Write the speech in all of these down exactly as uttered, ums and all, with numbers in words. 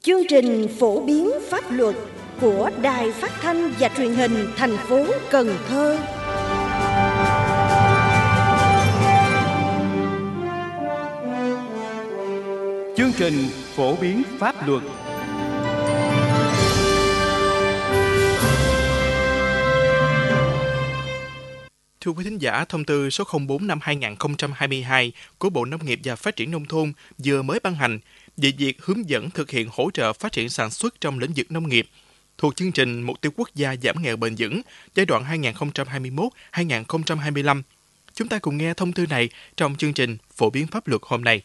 Chương trình phổ biến pháp luật của Đài Phát thanh và Truyền hình thành phố Cần Thơ. Chương trình phổ biến pháp luật. Thưa quý thính giả, thông tư số không bốn năm hai nghìn không trăm hai mươi hai của Bộ Nông nghiệp và Phát triển Nông thôn vừa mới ban hành về việc hướng dẫn thực hiện hỗ trợ phát triển sản xuất trong lĩnh vực nông nghiệp thuộc chương trình Mục tiêu Quốc gia giảm nghèo bền vững giai đoạn hai nghìn không trăm hai mươi mốt đến hai nghìn không trăm hai mươi lăm. Chúng ta cùng nghe thông tư này trong chương trình phổ biến pháp luật hôm nay.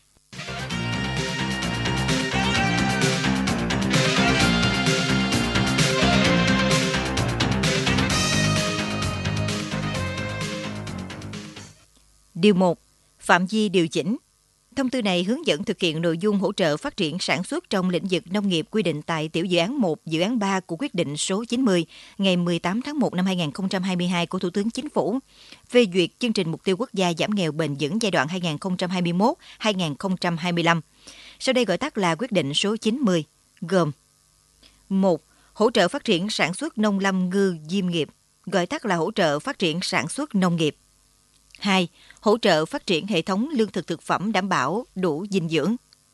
Điều một. Phạm vi điều chỉnh. Thông tư này hướng dẫn thực hiện nội dung hỗ trợ phát triển sản xuất trong lĩnh vực nông nghiệp quy định tại tiểu dự án một, dự án ba của quyết định số chín mươi ngày mười tám tháng một năm hai nghìn không trăm hai mươi hai của Thủ tướng Chính phủ phê duyệt chương trình mục tiêu quốc gia giảm nghèo bền vững giai đoạn hai nghìn không trăm hai mươi mốt đến hai nghìn không trăm hai mươi lăm. Sau đây gọi tắt là quyết định số chín mươi, gồm: một. Hỗ trợ phát triển sản xuất nông lâm ngư diêm nghiệp, gọi tắt là hỗ trợ phát triển sản xuất nông nghiệp. hai. Hỗ trợ phát triển hệ thống lương thực thực phẩm đảm bảo đủ dinh dưỡng.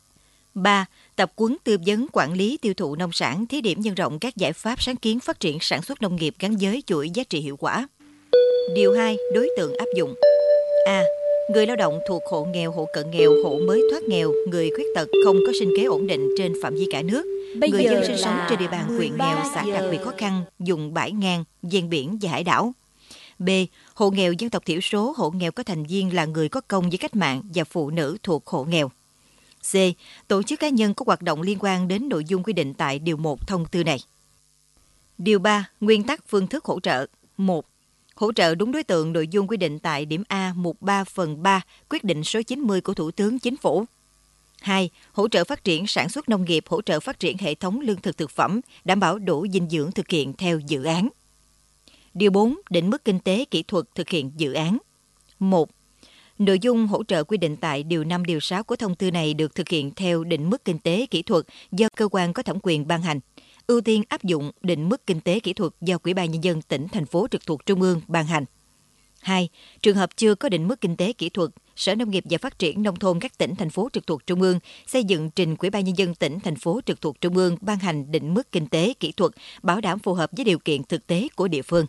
ba. Tập huấn tư vấn quản lý tiêu thụ nông sản, thí điểm nhân rộng các giải pháp sáng kiến phát triển sản xuất nông nghiệp gắn với chuỗi giá trị hiệu quả. Điều hai. Đối tượng áp dụng. A. Người lao động thuộc hộ nghèo, hộ cận nghèo, hộ mới thoát nghèo, người khuyết tật không có sinh kế ổn định trên phạm vi cả nước, Bây người dân sinh sống trên địa bàn huyện nghèo, xã đặc biệt khó khăn, vùng bãi ngang, ven biển và hải đảo. B. Hộ nghèo dân tộc thiểu số, hộ nghèo có thành viên là người có công với cách mạng và phụ nữ thuộc hộ nghèo. C. Tổ chức cá nhân có hoạt động liên quan đến nội dung quy định tại Điều một thông tư này. Điều ba. Nguyên tắc phương thức hỗ trợ. một. Hỗ trợ đúng đối tượng nội dung quy định tại điểm A mục ba phần ba quyết định số chín mươi của Thủ tướng Chính phủ. hai. Hỗ trợ phát triển sản xuất nông nghiệp, hỗ trợ phát triển hệ thống lương thực thực phẩm, đảm bảo đủ dinh dưỡng thực hiện theo dự án. Điều bốn. Định mức kinh tế kỹ thuật thực hiện dự án. một. Nội dung hỗ trợ quy định tại Điều năm, Điều sáu của thông tư này được thực hiện theo định mức kinh tế kỹ thuật do cơ quan có thẩm quyền ban hành. Ưu tiên áp dụng định mức kinh tế kỹ thuật do Ủy ban Nhân dân tỉnh, thành phố trực thuộc Trung ương ban hành. hai. Trường hợp chưa có định mức kinh tế kỹ thuật, Sở Nông nghiệp và Phát triển Nông thôn các tỉnh, thành phố trực thuộc Trung ương xây dựng trình Ủy ban Nhân dân tỉnh, thành phố trực thuộc Trung ương ban hành định mức kinh tế kỹ thuật bảo đảm phù hợp với điều kiện thực tế của địa phương.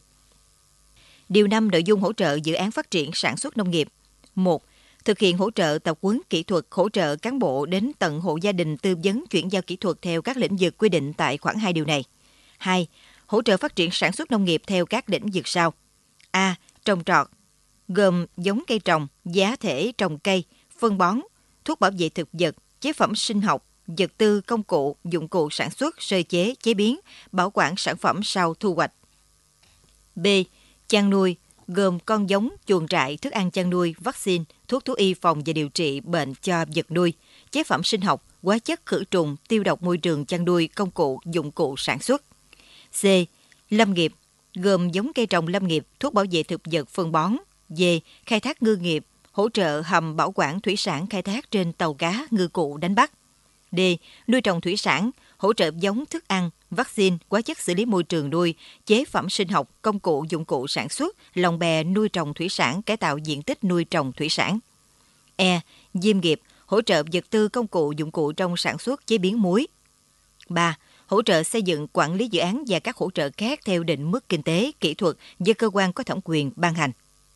Điều năm. Nội dung hỗ trợ dự án phát triển sản xuất nông nghiệp. một. Thực hiện hỗ trợ tập huấn kỹ thuật, hỗ trợ cán bộ đến tận hộ gia đình tư vấn chuyển giao kỹ thuật theo các lĩnh vực quy định tại khoản hai điều này. hai. Hỗ trợ phát triển sản xuất nông nghiệp theo các lĩnh vực sau. A. Trồng trọt, gồm giống cây trồng, giá thể trồng cây, phân bón, thuốc bảo vệ thực vật, chế phẩm sinh học, vật tư, công cụ, dụng cụ sản xuất, sơ chế, chế biến, bảo quản sản phẩm sau thu hoạch. B. Chăn nuôi, gồm con giống, chuồng trại, thức ăn chăn nuôi, vaccine, thuốc thú y phòng và điều trị bệnh cho vật nuôi, chế phẩm sinh học, hóa chất khử trùng, tiêu độc môi trường chăn nuôi, công cụ, dụng cụ sản xuất. C. Lâm nghiệp, gồm giống cây trồng lâm nghiệp, thuốc bảo vệ thực vật, phân bón. D. Khai thác ngư nghiệp, hỗ trợ hầm bảo quản thủy sản khai thác trên tàu cá, ngư cụ đánh bắt. D. Nuôi trồng thủy sản, hỗ trợ giống, thức ăn, vaccine, hóa chất xử lý môi trường nuôi, chế phẩm sinh học, công cụ, dụng cụ sản xuất, lồng bè nuôi trồng thủy sản, cải tạo diện tích nuôi trồng thủy sản. E. Diêm nghiệp, hỗ trợ vật tư, công cụ, dụng cụ trong sản xuất, chế biến muối. ba. Hỗ trợ xây dựng, quản lý dự án và các hỗ trợ khác theo định mức kinh tế, kỹ thuật do cơ quan có thẩm quyền ban hành.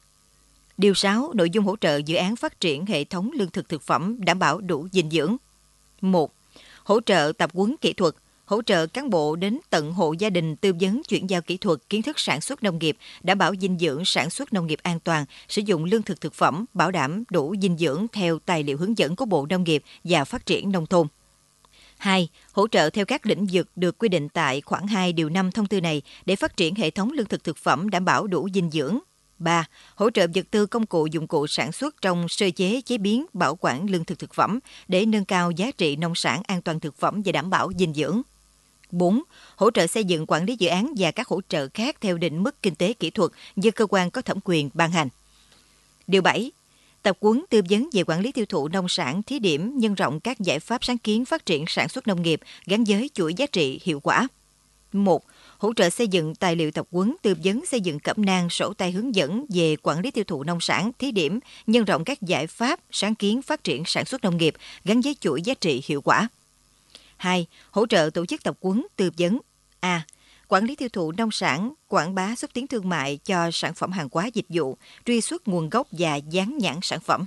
Điều sáu. Nội dung hỗ trợ dự án phát triển hệ thống lương thực thực phẩm đảm bảo đủ dinh dưỡng. một. Hỗ trợ tập huấn kỹ thuật, hỗ trợ cán bộ đến tận hộ gia đình tư vấn chuyển giao kỹ thuật, kiến thức sản xuất nông nghiệp, đảm bảo dinh dưỡng sản xuất nông nghiệp an toàn, sử dụng lương thực thực phẩm, bảo đảm đủ dinh dưỡng theo tài liệu hướng dẫn của Bộ Nông nghiệp và Phát triển Nông thôn. hai. Hỗ trợ theo các lĩnh vực được quy định tại khoản hai điều năm thông tư này để phát triển hệ thống lương thực thực phẩm đảm bảo đủ dinh dưỡng. ba. Hỗ trợ vật tư, công cụ, dụng cụ sản xuất trong sơ chế, chế biến, bảo quản lương thực thực phẩm để nâng cao giá trị nông sản, an toàn thực phẩm và đảm bảo dinh dưỡng. bốn. Hỗ trợ xây dựng, quản lý dự án và các hỗ trợ khác theo định mức kinh tế kỹ thuật do cơ quan có thẩm quyền ban hành. Điều bảy. tập huấn tư vấn về quản lý tiêu thụ nông sản, thí điểm nhân rộng các giải pháp sáng kiến phát triển sản xuất nông nghiệp gắn với chuỗi giá trị hiệu quả. một. Hỗ trợ xây dựng tài liệu tập huấn tư vấn xây dựng cẩm nang sổ tay hướng dẫn về quản lý tiêu thụ nông sản, thí điểm nhân rộng các giải pháp sáng kiến phát triển sản xuất nông nghiệp gắn với chuỗi giá trị hiệu quả. hai. Hỗ trợ tổ chức tập huấn tư vấn A. Quản lý tiêu thụ nông sản, quảng bá xúc tiến thương mại cho sản phẩm hàng hóa dịch vụ, truy xuất nguồn gốc và dán nhãn sản phẩm.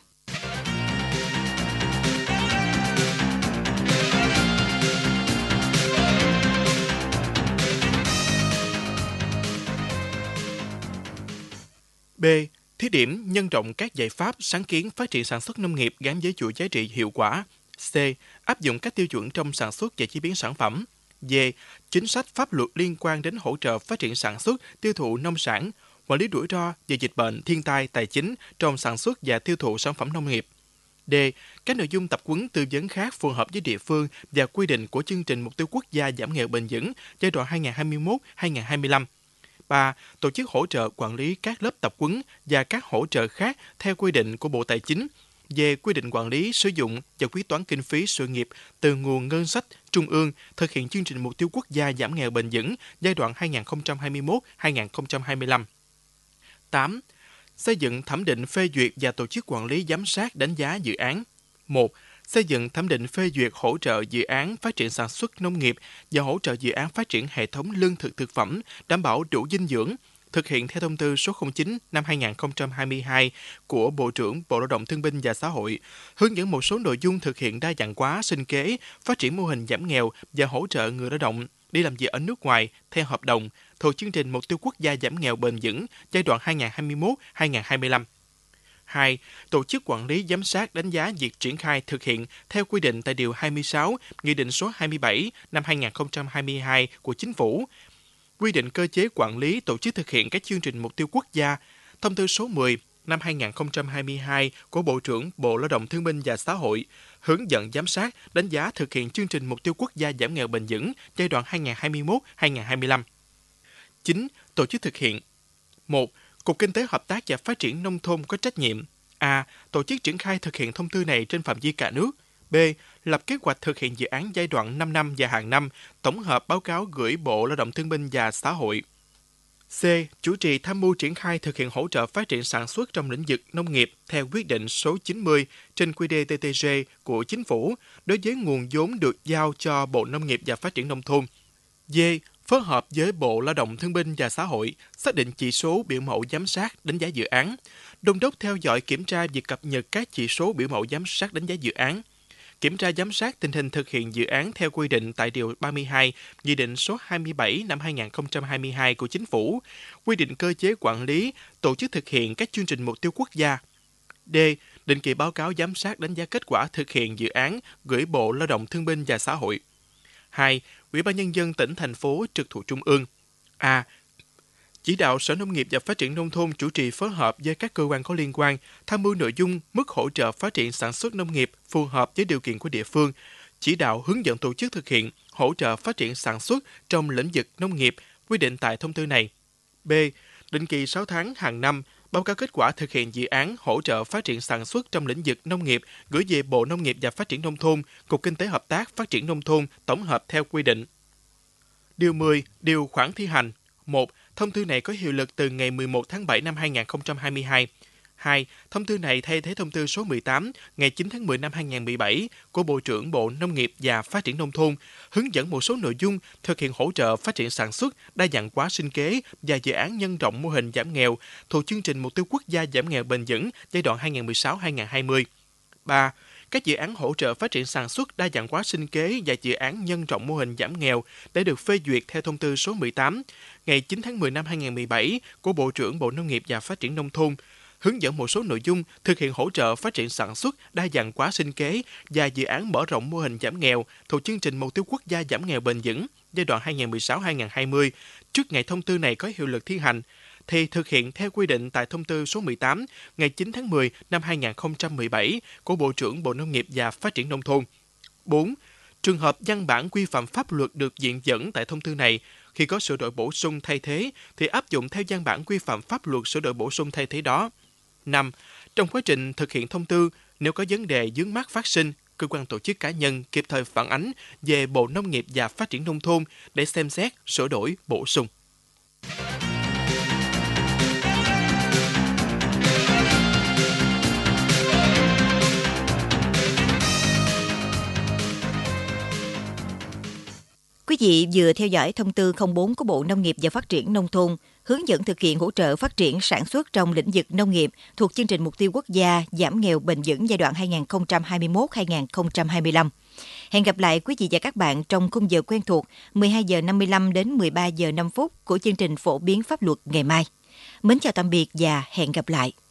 B. Thí điểm nhân rộng các giải pháp sáng kiến phát triển sản xuất nông nghiệp gắn với chuỗi giá trị hiệu quả. C. Áp dụng các tiêu chuẩn trong sản xuất và chế biến sản phẩm. D. Chính sách pháp luật liên quan đến hỗ trợ phát triển sản xuất, tiêu thụ nông sản, quản lý rủi ro về dịch bệnh, thiên tai, tài chính trong sản xuất và tiêu thụ sản phẩm nông nghiệp. D. Các nội dung tập huấn tư vấn khác phù hợp với địa phương và quy định của chương trình mục tiêu quốc gia giảm nghèo bền vững giai đoạn hai nghìn không trăm hai mươi mốt đến hai nghìn không trăm hai mươi lăm. ba. Tổ chức hỗ trợ quản lý các lớp tập huấn và các hỗ trợ khác theo quy định của Bộ Tài chính về quy định quản lý, sử dụng và quyết toán kinh phí sự nghiệp từ nguồn ngân sách trung ương thực hiện chương trình mục tiêu quốc gia giảm nghèo bền vững giai đoạn hai nghìn không trăm hai mươi mốt đến hai nghìn không trăm hai mươi lăm. tám. Xây dựng thẩm định phê duyệt và tổ chức quản lý giám sát đánh giá dự án. một. Xây dựng thẩm định phê duyệt hỗ trợ dự án phát triển sản xuất nông nghiệp và hỗ trợ dự án phát triển hệ thống lương thực thực phẩm đảm bảo đủ dinh dưỡng, thực hiện theo thông tư số không chín năm hai nghìn không trăm hai mươi hai của Bộ trưởng Bộ Lao động Thương binh và Xã hội, hướng dẫn một số nội dung thực hiện đa dạng hóa sinh kế, phát triển mô hình giảm nghèo và hỗ trợ người lao động đi làm việc ở nước ngoài theo hợp đồng thuộc chương trình mục tiêu quốc gia giảm nghèo bền vững giai đoạn hai nghìn không trăm hai mươi mốt đến hai nghìn không trăm hai mươi lăm. hai. Tổ chức quản lý giám sát đánh giá việc triển khai thực hiện theo quy định tại Điều hai mươi sáu, Nghị định số hai mươi bảy năm hai nghìn không trăm hai mươi hai của Chính phủ, quy định cơ chế quản lý tổ chức thực hiện các chương trình mục tiêu quốc gia, thông tư số mười năm hai nghìn không trăm hai mươi hai của Bộ trưởng Bộ Lao động Thương binh và Xã hội, hướng dẫn giám sát, đánh giá thực hiện chương trình mục tiêu quốc gia giảm nghèo bền vững giai đoạn hai nghìn không trăm hai mươi mốt đến hai nghìn không trăm hai mươi lăm. chín. Tổ chức thực hiện. một. Cục Kinh tế Hợp tác và Phát triển Nông thôn có trách nhiệm A. Tổ chức triển khai thực hiện thông tư này trên phạm vi cả nước. B. Lập kế hoạch thực hiện dự án giai đoạn năm năm và hàng năm, tổng hợp báo cáo gửi Bộ Lao động Thương binh và Xã hội. C. Chủ trì tham mưu triển khai thực hiện hỗ trợ phát triển sản xuất trong lĩnh vực nông nghiệp theo quyết định số chín mươi trên quy đê tê tê giê của Chính phủ đối với nguồn vốn được giao cho Bộ Nông nghiệp và Phát triển Nông thôn. D. Phối hợp với Bộ Lao động Thương binh và Xã hội, xác định chỉ số biểu mẫu giám sát đánh giá dự án, đôn đốc theo dõi kiểm tra việc cập nhật các chỉ số biểu mẫu giám sát đánh giá dự án, kiểm tra giám sát tình hình thực hiện dự án theo quy định tại Điều ba mươi hai, Nghị định số hai mươi bảy năm hai nghìn không trăm hai mươi hai của Chính phủ, quy định cơ chế quản lý, tổ chức thực hiện các chương trình mục tiêu quốc gia. D. Định kỳ báo cáo giám sát đánh giá kết quả thực hiện dự án gửi Bộ Lao động Thương binh và Xã hội. hai. Ủy ban Nhân dân tỉnh, thành phố trực thuộc Trung ương. A. Chỉ đạo Sở Nông nghiệp và Phát triển Nông thôn chủ trì phối hợp với các cơ quan có liên quan, tham mưu nội dung, mức hỗ trợ phát triển sản xuất nông nghiệp phù hợp với điều kiện của địa phương, chỉ đạo hướng dẫn tổ chức thực hiện hỗ trợ phát triển sản xuất trong lĩnh vực nông nghiệp quy định tại thông tư này. B. Định kỳ sáu tháng hàng năm, báo cáo kết quả thực hiện dự án hỗ trợ phát triển sản xuất trong lĩnh vực nông nghiệp gửi về Bộ Nông nghiệp và Phát triển Nông thôn, Cục Kinh tế Hợp tác Phát triển Nông thôn tổng hợp theo quy định. Điều mười. Điều khoản thi hành. một. Thông tư này có hiệu lực từ ngày mười một tháng bảy năm hai nghìn không trăm hai mươi hai. hai. Thông tư này thay thế thông tư số mười tám ngày chín tháng mười năm hai nghìn không trăm mười bảy của Bộ trưởng Bộ Nông nghiệp và Phát triển Nông thôn, hướng dẫn một số nội dung thực hiện hỗ trợ phát triển sản xuất, đa dạng hóa sinh kế và dự án nhân rộng mô hình giảm nghèo thuộc chương trình mục tiêu quốc gia giảm nghèo bền vững giai đoạn hai nghìn không trăm mười sáu đến hai nghìn không trăm hai mươi. ba. Các dự án hỗ trợ phát triển sản xuất, đa dạng hóa sinh kế và dự án nhân rộng mô hình giảm nghèo đã được phê duyệt theo thông tư số mười tám ngày chín tháng mười năm hai nghìn không trăm mười bảy của Bộ trưởng Bộ Nông nghiệp và Phát triển Nông thôn, hướng dẫn một số nội dung thực hiện hỗ trợ phát triển sản xuất, đa dạng hóa sinh kế và dự án mở rộng mô hình giảm nghèo thuộc chương trình mục tiêu quốc gia giảm nghèo bền vững giai đoạn hai nghìn không trăm mười sáu đến hai nghìn không trăm hai mươi trước ngày thông tư này có hiệu lực thi hành, thì thực hiện theo quy định tại thông tư số mười tám ngày chín tháng mười năm hai nghìn không trăm mười bảy của Bộ trưởng Bộ Nông nghiệp và Phát triển Nông thôn. bốn. Trường hợp văn bản quy phạm pháp luật được viện dẫn tại thông tư này, khi có sửa đổi bổ sung thay thế thì áp dụng theo văn bản quy phạm pháp luật sửa đổi bổ sung thay thế đó. năm. Trong quá trình thực hiện thông tư, nếu có vấn đề vướng mắc phát sinh, cơ quan tổ chức cá nhân kịp thời phản ánh về Bộ Nông nghiệp và Phát triển Nông thôn để xem xét, sửa đổi, bổ sung. Quý vị vừa theo dõi thông tư không bốn của Bộ Nông nghiệp và Phát triển Nông thôn hướng dẫn thực hiện hỗ trợ phát triển sản xuất trong lĩnh vực nông nghiệp thuộc chương trình mục tiêu quốc gia giảm nghèo bền vững giai đoạn hai nghìn không trăm hai mươi mốt đến hai nghìn không trăm hai mươi lăm. Hẹn gặp lại quý vị và các bạn trong khung giờ quen thuộc mười hai giờ năm mươi lăm đến mười ba giờ năm phút của chương trình phổ biến pháp luật ngày mai. Mến chào tạm biệt và hẹn gặp lại.